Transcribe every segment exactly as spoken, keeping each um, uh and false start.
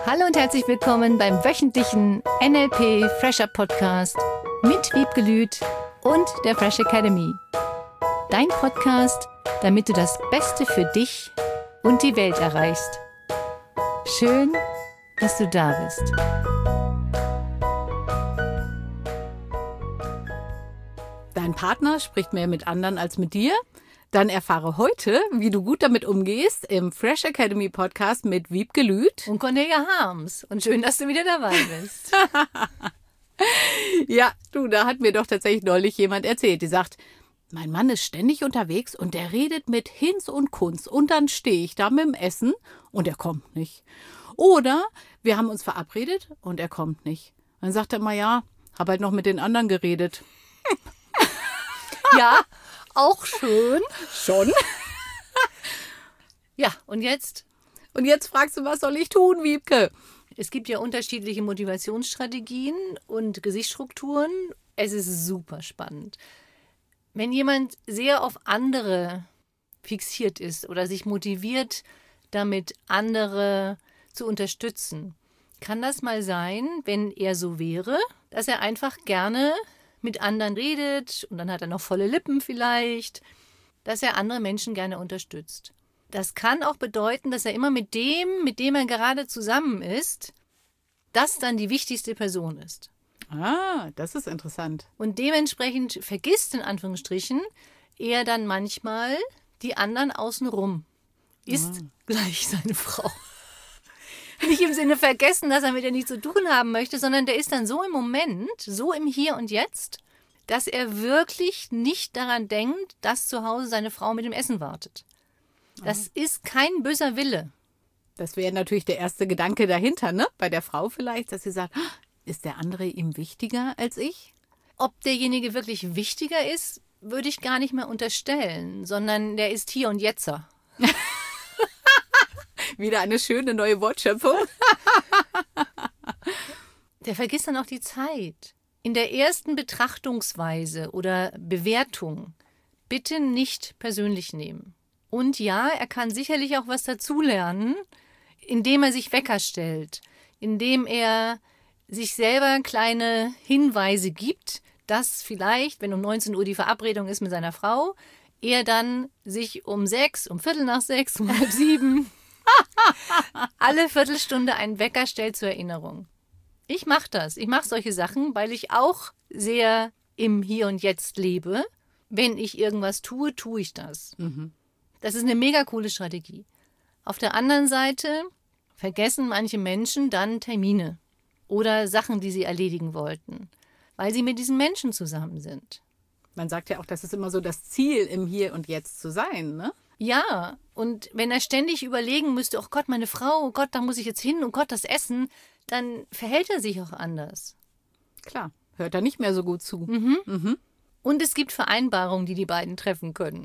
Hallo und herzlich willkommen beim wöchentlichen N L P Fresher Podcast mit Wiebke Lüth und der Fresh Academy. Dein Podcast, damit du das Beste für dich und die Welt erreichst. Schön, dass du da bist. Dein Partner spricht mehr mit anderen als mit dir? Dann erfahre heute, wie du gut damit umgehst, im Fresh Academy Podcast mit Wiebke Lüth und Cornelia Harms. Und schön, dass du wieder dabei bist. Ja, du, da hat mir doch tatsächlich neulich jemand erzählt, die sagt, mein Mann ist ständig unterwegs und der redet mit Hinz und Kunz und dann stehe ich da mit dem Essen und er kommt nicht. Oder wir haben uns verabredet und er kommt nicht. Dann sagt er mal, ja, hab halt noch mit den anderen geredet. Ja, auch schön. Schon? Ja, und jetzt? Und jetzt fragst du, was soll ich tun, Wiebke? Es gibt ja unterschiedliche Motivationsstrategien und Gesichtsstrukturen. Es ist super spannend. Wenn jemand sehr auf andere fixiert ist oder sich motiviert, damit andere zu unterstützen, kann das mal sein, wenn er so wäre, dass er einfach gerne mit anderen redet und dann hat er noch volle Lippen vielleicht, dass er andere Menschen gerne unterstützt. Das kann auch bedeuten, dass er immer mit dem, mit dem er gerade zusammen ist, das dann die wichtigste Person ist. Ah, das ist interessant. Und dementsprechend vergisst in Anführungsstrichen er dann manchmal die anderen außenrum. Ist ah. gleich seine Frau. Nicht im Sinne vergessen, dass er mit ihr nichts zu tun haben möchte, sondern der ist dann so im Moment, so im Hier und Jetzt, dass er wirklich nicht daran denkt, dass zu Hause seine Frau mit dem Essen wartet. Das ah. ist kein böser Wille. Das wäre natürlich der erste Gedanke dahinter, ne? Bei der Frau vielleicht, dass sie sagt, ist der andere ihm wichtiger als ich? Ob derjenige wirklich wichtiger ist, würde ich gar nicht mehr unterstellen, sondern der ist hier und jetzer. Wieder eine schöne neue Wortschöpfung. Der vergisst dann auch die Zeit. In der ersten Betrachtungsweise oder Bewertung bitte nicht persönlich nehmen. Und ja, er kann sicherlich auch was dazulernen, indem er sich Wecker stellt, indem er sich selber kleine Hinweise gibt, dass vielleicht, wenn um neunzehn Uhr die Verabredung ist mit seiner Frau, er dann sich um sechs, um Viertel nach sechs, um halb sieben alle Viertelstunde einen Wecker stellt zur Erinnerung. Ich mache das. Ich mache solche Sachen, weil ich auch sehr im Hier und Jetzt lebe. Wenn ich irgendwas tue, tue ich das. Mhm. Das ist eine mega coole Strategie. Auf der anderen Seite vergessen manche Menschen dann Termine oder Sachen, die sie erledigen wollten, weil sie mit diesen Menschen zusammen sind. Man sagt ja auch, das ist immer so das Ziel, im Hier und Jetzt zu sein, ne? Ja, und wenn er ständig überlegen müsste, oh Gott, meine Frau, oh Gott, da muss ich jetzt hin, oh Gott, das Essen, dann verhält er sich auch anders. Klar, hört er nicht mehr so gut zu. Mhm. Mhm. Und es gibt Vereinbarungen, die die beiden treffen können.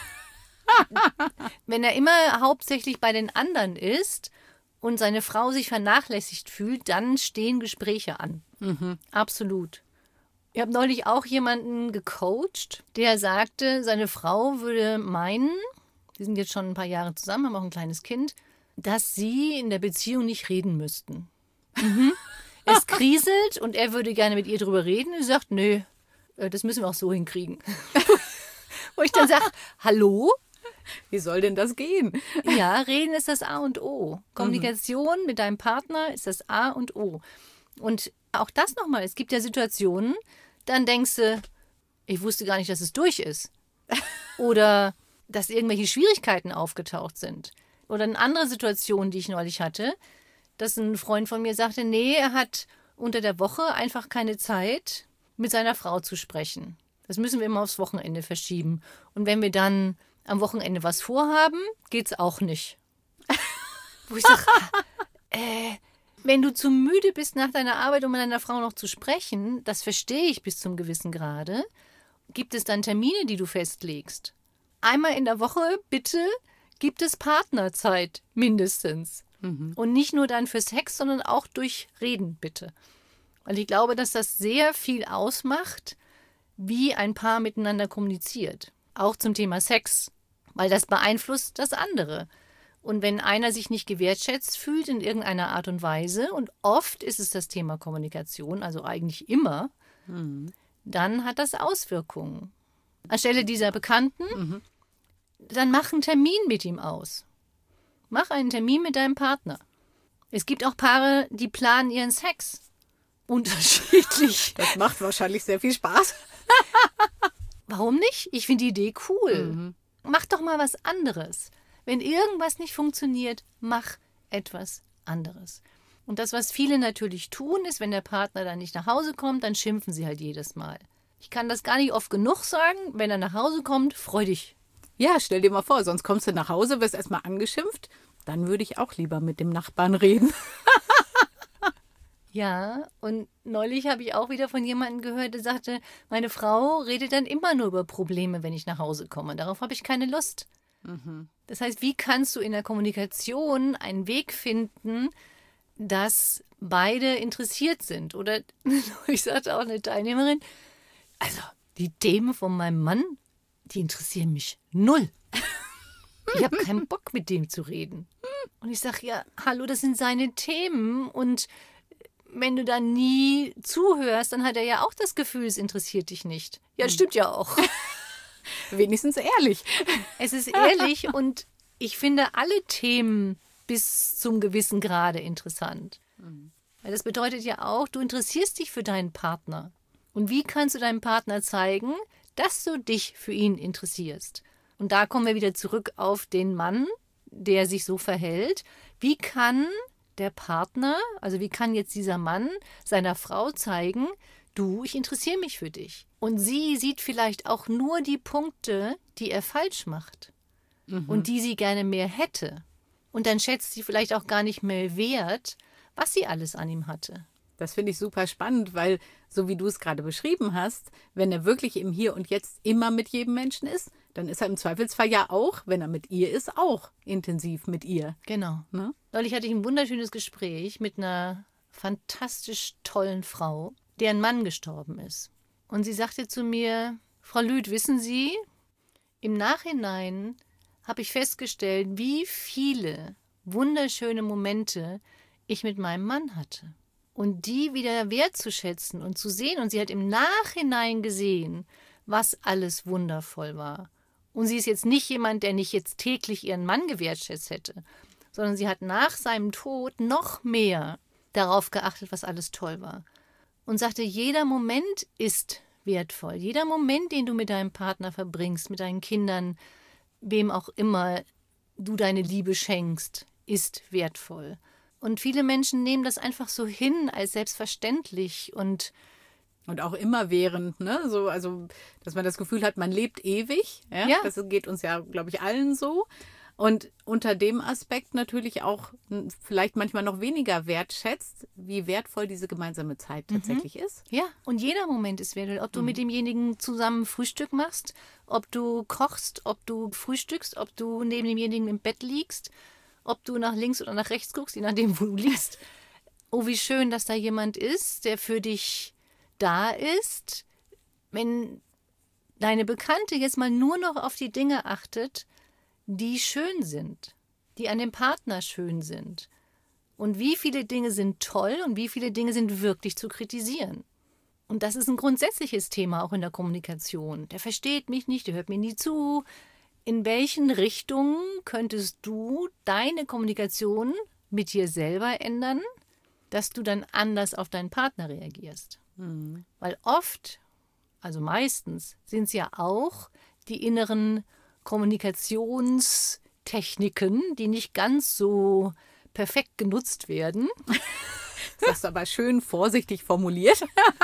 Wenn er immer hauptsächlich bei den anderen ist und seine Frau sich vernachlässigt fühlt, dann stehen Gespräche an. Mhm. Absolut. Ich habe neulich auch jemanden gecoacht, der sagte, seine Frau würde meinen, die sind jetzt schon ein paar Jahre zusammen, haben auch ein kleines Kind, dass sie in der Beziehung nicht reden müssten. Mhm. Es kriselt und er würde gerne mit ihr drüber reden. Sie sagt, nö, das müssen wir auch so hinkriegen. Wo ich dann sage, hallo? Wie soll denn das gehen? Ja, reden ist das A und O. Kommunikation mhm. mit deinem Partner ist das A und O. Und auch das nochmal, es gibt ja Situationen, dann denkst du, ich wusste gar nicht, dass es durch ist. Oder dass irgendwelche Schwierigkeiten aufgetaucht sind. Oder eine andere Situation, die ich neulich hatte, dass ein Freund von mir sagte, nee, er hat unter der Woche einfach keine Zeit, mit seiner Frau zu sprechen. Das müssen wir immer aufs Wochenende verschieben. Und wenn wir dann am Wochenende was vorhaben, geht's auch nicht. Wo ich sage, äh, wenn du zu müde bist nach deiner Arbeit, um mit deiner Frau noch zu sprechen, das verstehe ich bis zum gewissen Grade, gibt es dann Termine, die du festlegst. Einmal in der Woche, bitte, gibt es Partnerzeit, mindestens. Mhm. Und nicht nur dann für Sex, sondern auch durch Reden, bitte. Weil ich glaube, dass das sehr viel ausmacht, wie ein Paar miteinander kommuniziert. Auch zum Thema Sex, weil das beeinflusst das andere. Und wenn einer sich nicht gewertschätzt fühlt in irgendeiner Art und Weise, und oft ist es das Thema Kommunikation, also eigentlich immer, mhm. dann hat das Auswirkungen. Anstelle dieser Bekannten, mhm. dann mach einen Termin mit ihm aus. Mach einen Termin mit deinem Partner. Es gibt auch Paare, die planen ihren Sex. Unterschiedlich. Das macht wahrscheinlich sehr viel Spaß. Warum nicht? Ich finde die Idee cool. Mhm. Mach doch mal was anderes. Wenn irgendwas nicht funktioniert, mach etwas anderes. Und das, was viele natürlich tun, ist, wenn der Partner dann nicht nach Hause kommt, dann schimpfen sie halt jedes Mal. Ich kann das gar nicht oft genug sagen. Wenn er nach Hause kommt, freu dich. Ja, stell dir mal vor, sonst kommst du nach Hause, wirst erstmal angeschimpft. Dann würde ich auch lieber mit dem Nachbarn reden. Ja, und neulich habe ich auch wieder von jemandem gehört, der sagte, meine Frau redet dann immer nur über Probleme, wenn ich nach Hause komme. Darauf habe ich keine Lust. Mhm. Das heißt, wie kannst du in der Kommunikation einen Weg finden, dass beide interessiert sind? Oder ich sagte auch eine Teilnehmerin, also die Themen von meinem Mann, die interessieren mich null. Ich habe keinen Bock, mit dem zu reden. Und ich sage, ja, hallo, das sind seine Themen. Und wenn du da nie zuhörst, dann hat er ja auch das Gefühl, es interessiert dich nicht. Ja, das stimmt ja auch. Wenigstens ehrlich. Es ist ehrlich und ich finde alle Themen bis zum gewissen Grade interessant. Mhm. Weil das bedeutet ja auch, du interessierst dich für deinen Partner. Und wie kannst du deinem Partner zeigen, dass du dich für ihn interessierst? Und da kommen wir wieder zurück auf den Mann, der sich so verhält. Wie kann der Partner, also wie kann jetzt dieser Mann seiner Frau zeigen, du, ich interessiere mich für dich. Und sie sieht vielleicht auch nur die Punkte, die er falsch macht mhm. und die sie gerne mehr hätte. Und dann schätzt sie vielleicht auch gar nicht mehr wert, was sie alles an ihm hatte. Das finde ich super spannend, weil, so wie du es gerade beschrieben hast, wenn er wirklich im Hier und Jetzt immer mit jedem Menschen ist, dann ist er im Zweifelsfall ja auch, wenn er mit ihr ist, auch intensiv mit ihr. Genau. Ne? Neulich hatte ich ein wunderschönes Gespräch mit einer fantastisch tollen Frau, deren Mann gestorben ist. Und sie sagte zu mir, Frau Lüth, wissen Sie, im Nachhinein habe ich festgestellt, wie viele wunderschöne Momente ich mit meinem Mann hatte. Und die wieder wertzuschätzen und zu sehen. Und sie hat im Nachhinein gesehen, was alles wundervoll war. Und sie ist jetzt nicht jemand, der nicht jetzt täglich ihren Mann gewertschätzt hätte, sondern sie hat nach seinem Tod noch mehr darauf geachtet, was alles toll war. Und sagte, jeder Moment ist wertvoll. Jeder Moment, den du mit deinem Partner verbringst, mit deinen Kindern, wem auch immer du deine Liebe schenkst, ist wertvoll. Und viele Menschen nehmen das einfach so hin als selbstverständlich und Und auch immerwährend, ne? So, also, dass man das Gefühl hat, man lebt ewig. Ja? Ja. Das geht uns ja, glaube ich, allen so. Und unter dem Aspekt natürlich auch vielleicht manchmal noch weniger wertschätzt, wie wertvoll diese gemeinsame Zeit tatsächlich mhm. ist. Ja, und jeder Moment ist wertvoll. Ob du mhm. mit demjenigen zusammen Frühstück machst, ob du kochst, ob du frühstückst, ob du neben demjenigen im Bett liegst, ob du nach links oder nach rechts guckst, je nachdem, wo du liegst. Oh, wie schön, dass da jemand ist, der für dich da ist. Wenn deine Bekannte jetzt mal nur noch auf die Dinge achtet, die schön sind, die an dem Partner schön sind. Und wie viele Dinge sind toll und wie viele Dinge sind wirklich zu kritisieren. Und das ist ein grundsätzliches Thema auch in der Kommunikation. Der versteht mich nicht, der hört mir nie zu. In welchen Richtungen könntest du deine Kommunikation mit dir selber ändern, dass du dann anders auf deinen Partner reagierst? Mhm. Weil oft, also meistens, sind es ja auch die inneren Kommunikationstechniken, die nicht ganz so perfekt genutzt werden. Das hast du aber schön vorsichtig formuliert.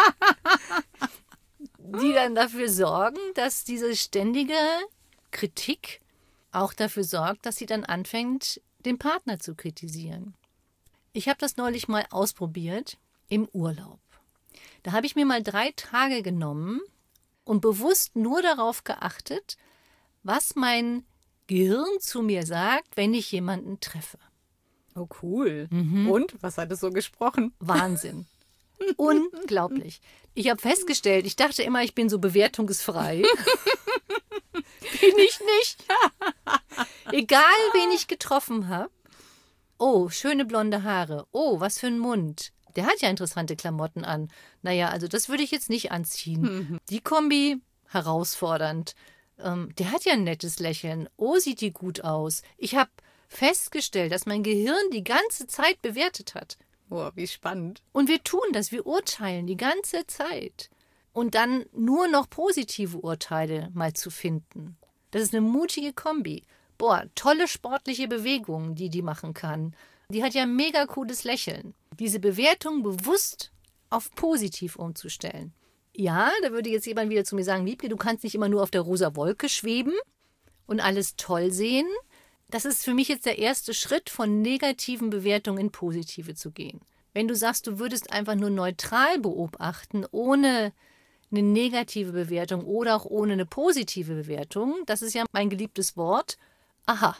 Die dann dafür sorgen, dass diese ständige Kritik auch dafür sorgt, dass sie dann anfängt, den Partner zu kritisieren. Ich habe das neulich mal ausprobiert im Urlaub. Da habe ich mir mal drei Tage genommen und bewusst nur darauf geachtet, was mein Gehirn zu mir sagt, wenn ich jemanden treffe. Oh, cool. Mhm. Und? Was hat es so gesprochen? Wahnsinn. Unglaublich. Ich habe festgestellt, ich dachte immer, ich bin so bewertungsfrei. Bin ich nicht. Egal, wen ich getroffen habe. Oh, schöne blonde Haare. Oh, was für ein Mund. Der hat ja interessante Klamotten an. Naja, also das würde ich jetzt nicht anziehen. Mhm. Die Kombi, herausfordernd. Ähm, der hat ja ein nettes Lächeln. Oh, sieht die gut aus. Ich habe festgestellt, dass mein Gehirn die ganze Zeit bewertet hat. Oh, wie spannend. Und wir tun das, wir urteilen die ganze Zeit. Und dann nur noch positive Urteile mal zu finden. Das ist eine mutige Kombi. Boah, tolle sportliche Bewegungen, die die machen kann. Die hat ja mega cooles Lächeln. Diese Bewertung bewusst auf positiv umzustellen. Ja, da würde jetzt jemand wieder zu mir sagen, Wiebke, du kannst nicht immer nur auf der rosa Wolke schweben und alles toll sehen. Das ist für mich jetzt der erste Schritt, von negativen Bewertungen in positive zu gehen. Wenn du sagst, du würdest einfach nur neutral beobachten, ohne eine negative Bewertung oder auch ohne eine positive Bewertung, das ist ja mein geliebtes Wort, aha.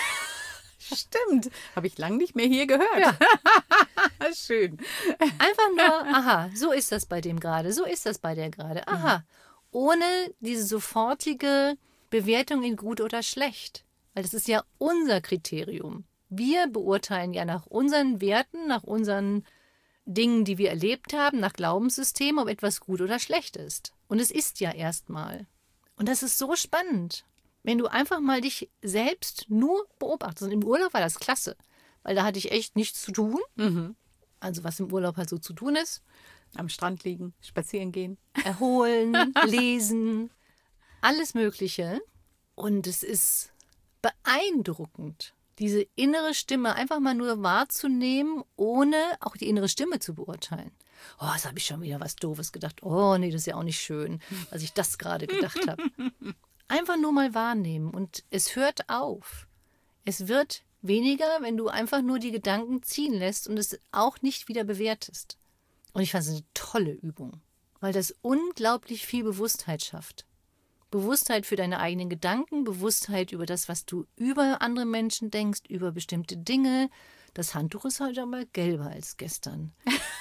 Stimmt, habe ich lange nicht mehr hier gehört. Ja. Schön. Einfach nur, aha, so ist das bei dem gerade, so ist das bei der gerade, aha. Ohne diese sofortige Bewertung in gut oder schlecht. Weil das ist ja unser Kriterium. Wir beurteilen ja nach unseren Werten, nach unseren Dingen, die wir erlebt haben, nach Glaubenssystemen, ob etwas gut oder schlecht ist. Und es ist ja erstmal. Und das ist so spannend, wenn du einfach mal dich selbst nur beobachtest. Und im Urlaub war das klasse, weil da hatte ich echt nichts zu tun. Mhm. Also was im Urlaub halt so zu tun ist. Am Strand liegen, spazieren gehen. Erholen, lesen, alles Mögliche. Und es ist beeindruckend, diese innere Stimme einfach mal nur wahrzunehmen, ohne auch die innere Stimme zu beurteilen. Oh, das habe ich schon wieder was Doofes gedacht. Oh, nee, das ist ja auch nicht schön, was ich das gerade gedacht habe. Einfach nur mal wahrnehmen und es hört auf. Es wird weniger, wenn du einfach nur die Gedanken ziehen lässt und es auch nicht wieder bewertest. Und ich fand es eine tolle Übung, weil das unglaublich viel Bewusstheit schafft. Bewusstheit für deine eigenen Gedanken, Bewusstheit über das, was du über andere Menschen denkst, über bestimmte Dinge. Das Handtuch ist heute aber gelber als gestern.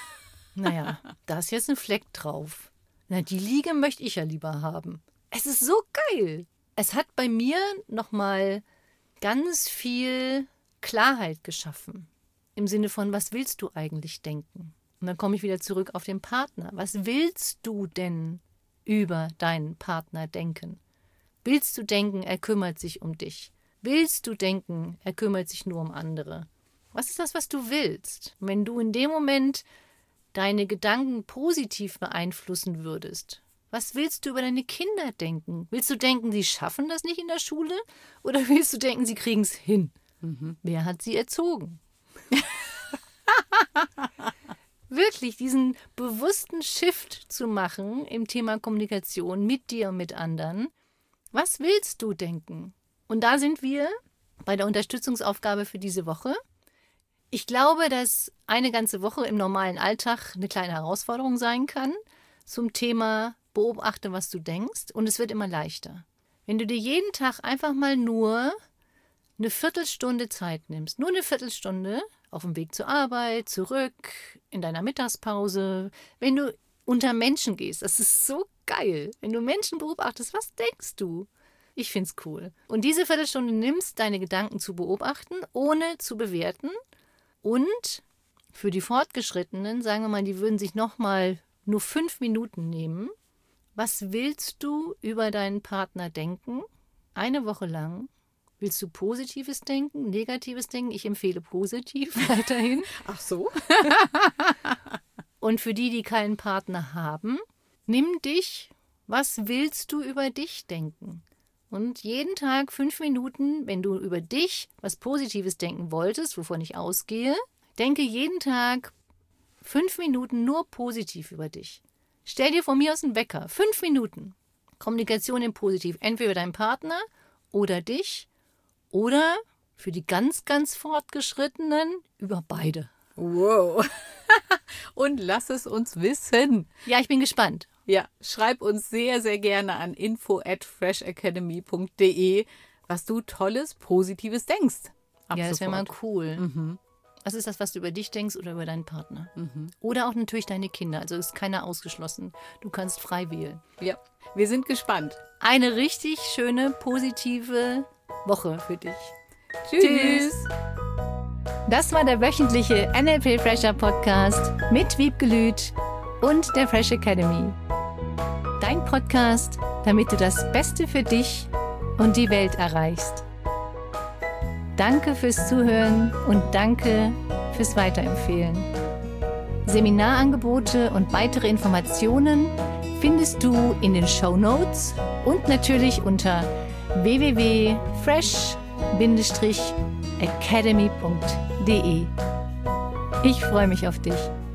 Naja, da ist jetzt ein Fleck drauf. Na, die Liege möchte ich ja lieber haben. Es ist so geil. Es hat bei mir nochmal ganz viel Klarheit geschaffen. Im Sinne von, was willst du eigentlich denken? Und dann komme ich wieder zurück auf den Partner. Was willst du denn über deinen Partner denken? Willst du denken, er kümmert sich um dich? Willst du denken, er kümmert sich nur um andere? Was ist das, was du willst? Und wenn du in dem Moment deine Gedanken positiv beeinflussen würdest, was willst du über deine Kinder denken? Willst du denken, sie schaffen das nicht in der Schule? Oder willst du denken, sie kriegen es hin? Mhm. Wer hat sie erzogen? Wirklich diesen bewussten Shift zu machen im Thema Kommunikation mit dir und mit anderen. Was willst du denken? Und da sind wir bei der Unterstützungsaufgabe für diese Woche. Ich glaube, dass eine ganze Woche im normalen Alltag eine kleine Herausforderung sein kann zum Thema beobachte, was du denkst. Und es wird immer leichter. Wenn du dir jeden Tag einfach mal nur eine Viertelstunde Zeit nimmst, nur eine Viertelstunde, auf dem Weg zur Arbeit, zurück, in deiner Mittagspause, wenn du unter Menschen gehst. Das ist so geil. Wenn du Menschen beobachtest, was denkst du? Ich find's cool. Und diese Viertelstunde nimmst, deine Gedanken zu beobachten, ohne zu bewerten. Und für die Fortgeschrittenen, sagen wir mal, die würden sich nochmal nur fünf Minuten nehmen. Was willst du über deinen Partner denken? Eine Woche lang. Willst du Positives denken, Negatives denken? Ich empfehle positiv weiterhin. Ach so? Und für die, die keinen Partner haben, nimm dich, was willst du über dich denken? Und jeden Tag fünf Minuten, wenn du über dich was Positives denken wolltest, wovon ich ausgehe, denke jeden Tag fünf Minuten nur positiv über dich. Stell dir von mir aus einen Wecker. Fünf Minuten. Kommunikation im Positiv. Entweder dein Partner oder dich. Oder für die ganz, ganz Fortgeschrittenen über beide. Wow. Und lass es uns wissen. Ja, ich bin gespannt. Ja, schreib uns sehr, sehr gerne an info at freshacademy punkt de, was du Tolles, Positives denkst. Ab ja, das wäre mal sofort. cool. Mhm. Was ist das, was du über dich denkst oder über deinen Partner? Mhm. Oder auch natürlich deine Kinder. Also ist keiner ausgeschlossen. Du kannst frei wählen. Ja, wir sind gespannt. Eine richtig schöne, positive Woche für dich. Tschüss. Tschüss. Das war der wöchentliche N L P Fresher Podcast mit Wiebke Lüth und der Fresh Academy. Dein Podcast, damit du das Beste für dich und die Welt erreichst. Danke fürs Zuhören und danke fürs Weiterempfehlen. Seminarangebote und weitere Informationen findest du in den Shownotes und natürlich unter w w w punkt fresh academy punkt d e. Ich freue mich auf dich.